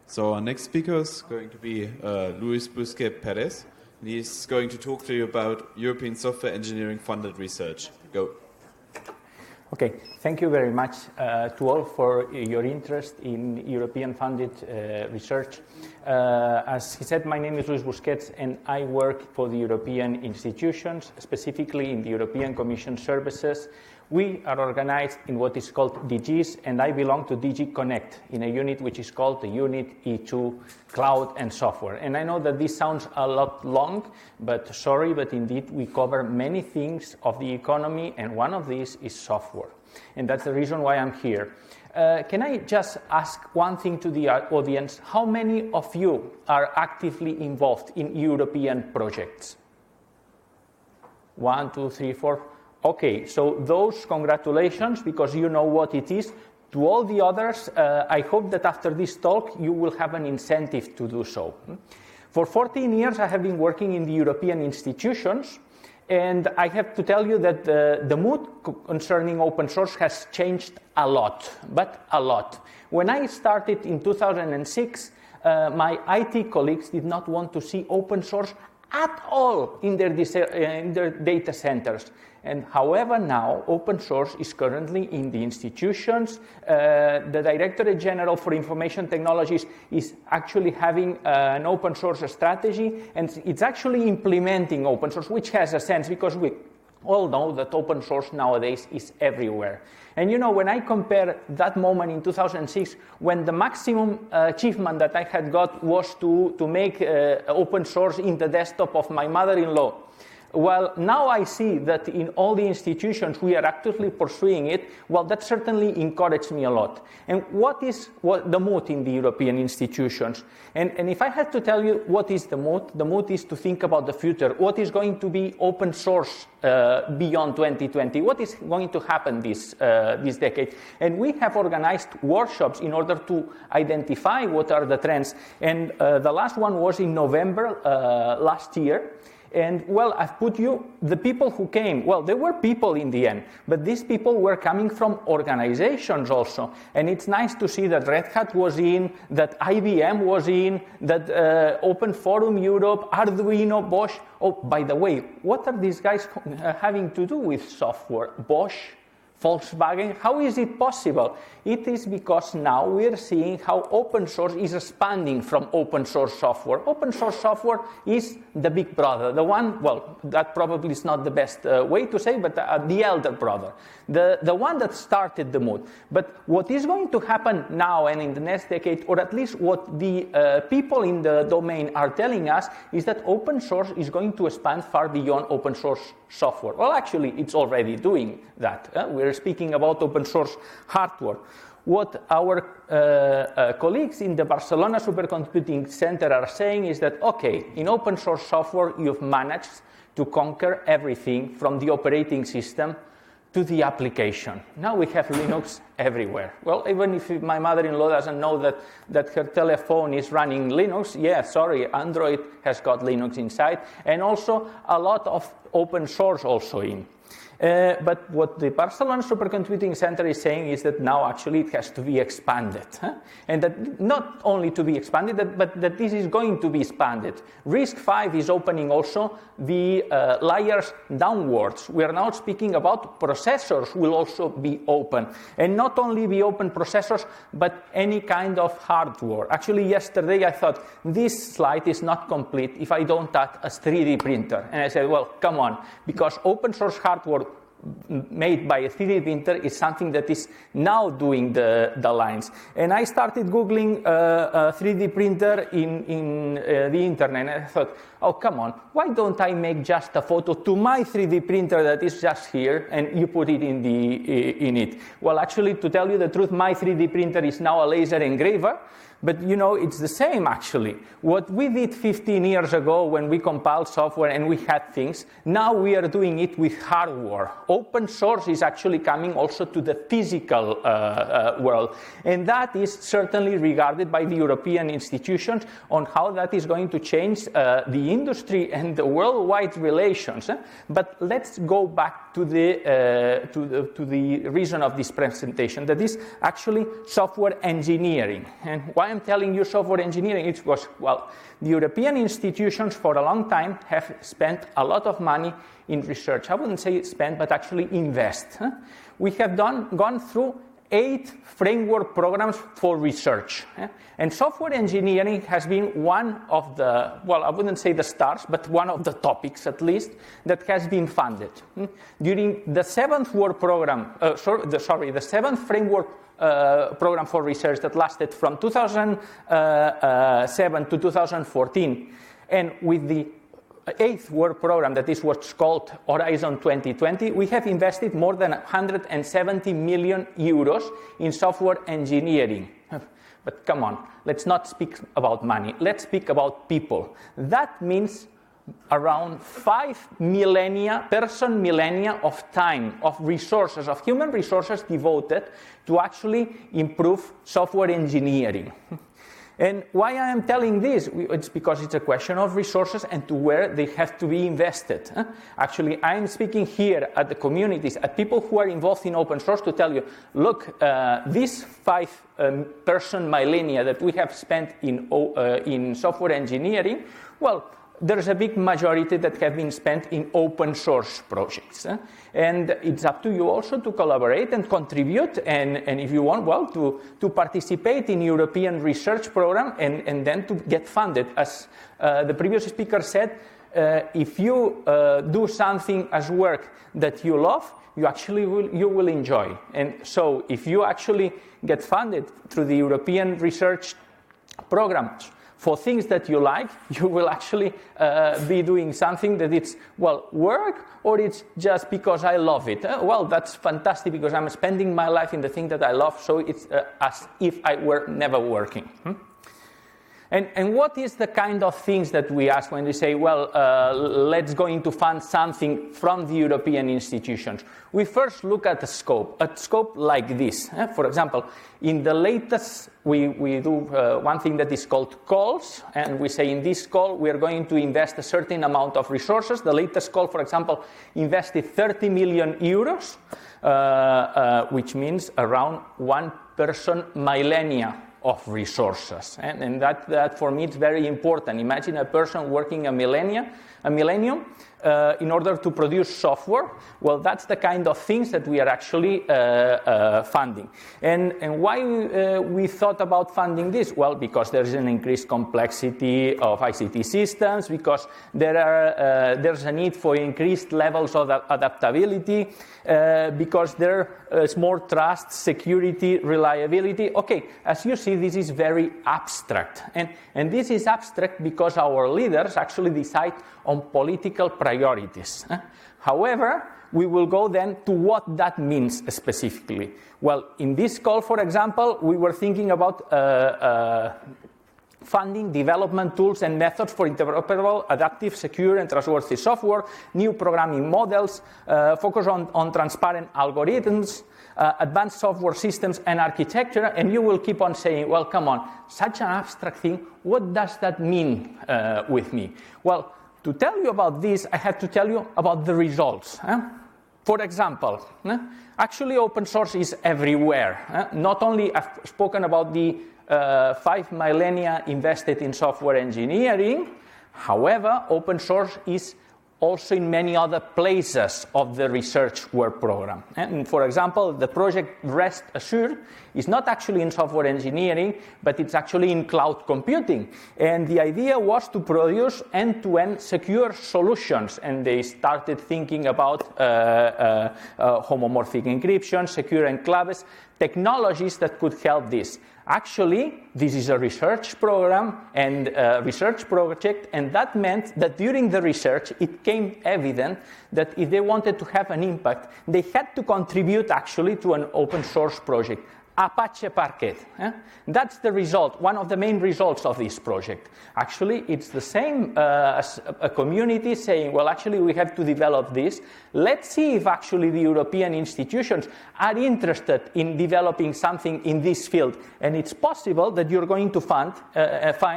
So our next speaker is going to be Luis Busquets Perez. And he's going to talk to you about European software engineering funded research. Go. Okay, thank you very much to all for your interest in European funded research. As he said, my name is Luis Busquets and I work for the European institutions, specifically in the European Commission services. We are organized in what is called DGs, and I belong to DG Connect in a unit which is called the Unit E2 Cloud and Software. And I know that this sounds a lot long, but sorry, but indeed we cover many things of the economy, and one of these is software. And that's the reason why I'm here. Can I just ask one thing to the audience? How many of you are actively involved in European projects? 1, 2, 3, 4. Okay, so those, congratulations, because you know what it is. To all the others, I hope that after this talk you will have an incentive to do so. For 14 years I have been working in the European institutions, and I have to tell you that the mood concerning open source has changed a lot, but a lot. When I started in 2006, my IT colleagues did not want to see open source at all in their data centers. And however, now open source is currently in the institutions. The Directorate General for Information Technologies is actually having an open source strategy, and it's actually implementing open source, which has a sense because we all know that open source nowadays is everywhere. And you know, when I compare that moment in 2006, when the maximum achievement that I had got was to make open source in the desktop of my mother-in-law, well, now I see that in all the institutions we are actively pursuing it. Well, that certainly encouraged me a lot. And what is the mood in the European institutions? And if I had to tell you what is the mood is to think about the future. What is going to be open source beyond 2020? What is going to happen this decade? And we have organized workshops in order to identify what are the trends. And the last one was in November last year. And, well, I've put you, the people who came, well, there were people in the end, but these people were coming from organizations also. And it's nice to see that Red Hat was in, that IBM was in, that Open Forum Europe, Arduino, Bosch. Oh, by the way, what are these guys having to do with software? Bosch? Volkswagen, how is it possible? It is because now we are seeing how open source is expanding from open source software. Open source software is the big brother, the one, well, that probably is not the best way to say, but the elder brother, the one that started the mood. But what is going to happen now and in the next decade, or at least what the people in the domain are telling us, is that open source is going to expand far beyond open source software. Well, actually, it's already doing that. We're speaking about open source hardware. What our colleagues in the Barcelona Supercomputing Center are saying is that, okay, in open source software, you've managed to conquer everything from the operating system to the application. Now we have Linux everywhere. Well, even if my mother-in-law doesn't know that her telephone is running Linux, yeah, sorry, Android has got Linux inside, and also a lot of open source also in. But what the Barcelona Supercomputing Center is saying is that now actually it has to be expanded. And that not only to be expanded, but that this is going to be expanded. RISC-V is opening also the layers downwards. We are now speaking about processors will also be open. And not only be open processors, but any kind of hardware. Actually, yesterday I thought, this slide is not complete if I don't add a 3D printer. And I said, well, come on, because open source hardware made by a 3D printer is something that is now doing the lines. And I started Googling a 3D printer in the internet, and I thought, oh, come on, why don't I make just a photo to my 3D printer that is just here, and you put it in it? Well, actually, to tell you the truth, my 3D printer is now a laser engraver, but, you know, it's the same, actually. What we did 15 years ago when we compiled software and we had things, now we are doing it with hardware. Open source is actually coming also to the physical world. And that is certainly regarded by the European institutions on how that is going to change the industry and the worldwide relations. But let's go back to the reason of this presentation, that is actually software engineering. And why why I'm telling you software engineering? It's because, well, the European institutions for a long time have spent a lot of money in research. I wouldn't say spent, but actually invest. We have gone through 8 framework programs for research. And software engineering has been one of the, well, I wouldn't say the stars, but one of the topics at least that has been funded. During the 7th work program, the 7th framework program for research that lasted from 2007 to 2014, and with the 8th work program, that is what's called Horizon 2020, we have invested more than 170 million euros in software engineering. But come on, let's not speak about money. Let's speak about people. That means around 5 millennia of time, of resources, of human resources devoted to actually improve software engineering. And why I am telling this? It's because it's a question of resources and to where they have to be invested. Actually, I'm speaking here at the communities, at people who are involved in open source to tell you, look, these 5 person millennia that we have spent in software engineering, well, there's a big majority that have been spent in open source projects. And it's up to you also to collaborate and contribute, and if you want, well, to participate in European research program and then to get funded. As the previous speaker said, if you do something as work that you love, you will enjoy. And so if you actually get funded through the European research programs for things that you like, you will actually be doing something that it's, well, work, or it's just because I love it. Well, that's fantastic because I'm spending my life in the thing that I love, so it's as if I were never working. And what is the kind of things that we ask when we say, well, let's going to fund something from the European institutions? We first look at the scope, a scope like this. For example, in the latest, we do one thing that is called calls, and we say in this call we are going to invest a certain amount of resources. The latest call, for example, invested 30 million euros, which means around 1 person millennia of resources, and that for me it's very important. Imagine a person working a millennium in order to produce software. Well, that's the kind of things that we are actually funding. And why we thought about funding this? Well, because there's an increased complexity of ICT systems, because there's a need for increased levels of adaptability, because there's more trust, security, reliability. Okay, as you see, this is very abstract. And this is abstract because our leaders actually decide on political priorities. However, we will go then to what that means specifically. Well, in this call, for example, we were thinking about funding development tools and methods for interoperable, adaptive, secure, and trustworthy software, new programming models, focus on transparent algorithms, advanced software systems and architecture, and you will keep on saying, well, come on, such an abstract thing, what does that mean with me? Well, to tell you about this, I have to tell you about the results. For example, actually open source is everywhere. Not only I've spoken about the 5 millennia invested in software engineering, however, open source is also in many other places of the research work program. And for example, the project Rest Assured is not actually in software engineering, but it's actually in cloud computing. And the idea was to produce end-to-end secure solutions. And they started thinking about homomorphic encryption, secure enclaves, technologies that could help this. Actually, this is a research program and a research project, and that meant that during the research, it became evident that if they wanted to have an impact, they had to contribute actually to an open source project. Apache Parquet. That's the result, one of the main results of this project. Actually, it's the same as a community saying, well, actually, we have to develop this. Let's see if actually the European institutions are interested in developing something in this field. And it's possible that you're going to find